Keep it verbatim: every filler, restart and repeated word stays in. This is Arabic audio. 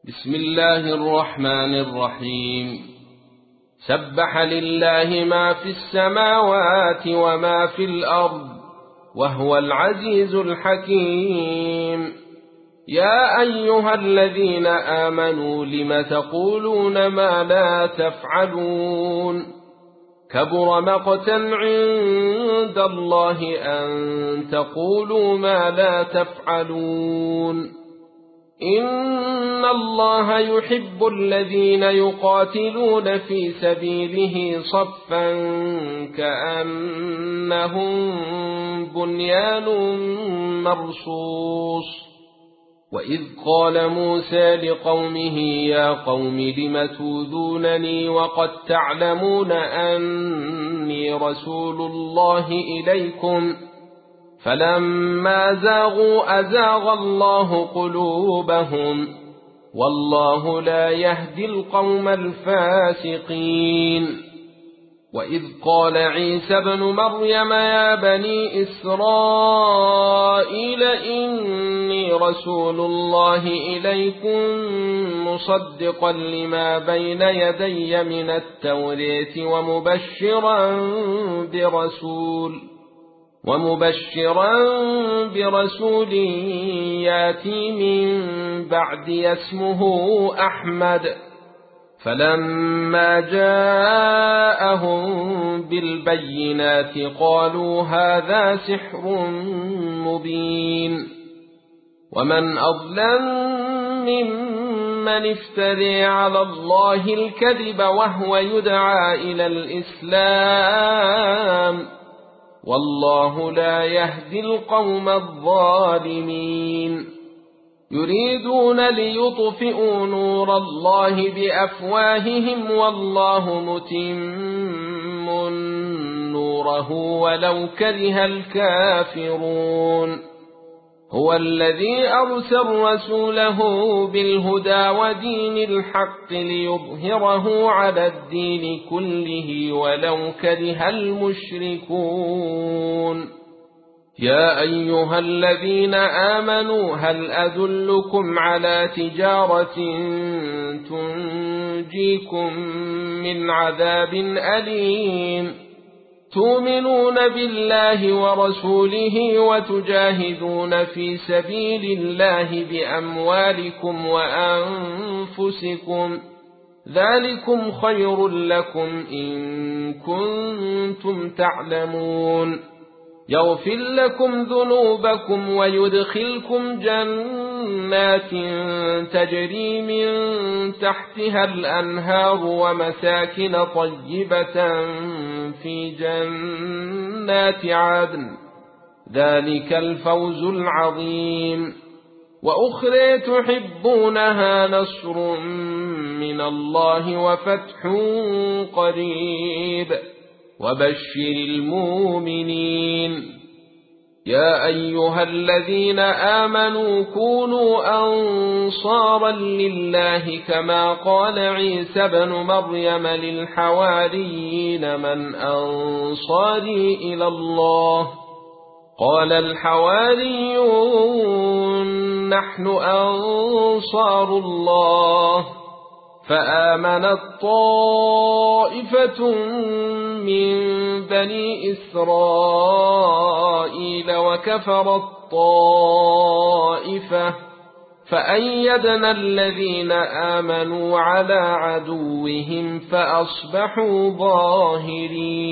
بسم الله الرحمن الرحيم. سبح لله ما في السماوات وما في الأرض وهو العزيز الحكيم. يا أيها الذين آمنوا لم تقولون ما لا تفعلون؟ كبر مقتا عند الله أن تقولوا ما لا تفعلون. إن الله يحب الذين يقاتلون في سبيله صفا كأنهم بنيان مرصوص. وإذ قال موسى لقومه يا قوم لم تؤذونني وقد تعلمون أني رسول الله إليكم فلما زاغوا أزاغ الله قلوبهم والله لا يهدي القوم الفاسقين. وإذ قال عيسى ابن مريم يا بني إسرائيل إني رسول الله إليكم مصدقا لما بين يدي من التوراة ومبشرا برسول ومبشرا برسول ياتي من بعدي اسمه أحمد. فلما جاءهم بالبينات قالوا هذا سحر مبين. ومن أظلم ممن افترى على الله الكذب وهو يدعى إلى الإسلام والله لا يهدي القوم الظالمين. يريدون ليطفئوا نور الله بأفواههم والله متم نوره ولو كره الكافرون. هو الذي أرسل رسوله بالهدى ودين الحق ليظهره على الدين كله ولو كره المشركون. يا أيها الذين آمنوا هل أدلكم على تجارة تنجيكم من عذاب أليم تؤمنون بالله ورسوله وتجاهدون في سبيل الله بأموالكم وأنفسكم ذلكم خير لكم إن كنتم تعلمون. يغفر لكم ذنوبكم ويدخلكم جنات تجري من تحتها الأنهار ومساكن طيبة في جنات عدن ذلك الفوز العظيم. وأخرى تحبونها نصر من الله وفتح قريب وبشر المؤمنين. يا أيها الذين آمنوا كونوا أنصارا لله كما قال عيسى ابن مريم للحواريين من أنصاري إلى الله قال الحواريون نحن أنصار الله. فآمنت طائفة من بني إسرائيل وكفرت طائفة فأيدنا الذين آمنوا على عدوهم فأصبحوا ظاهرين.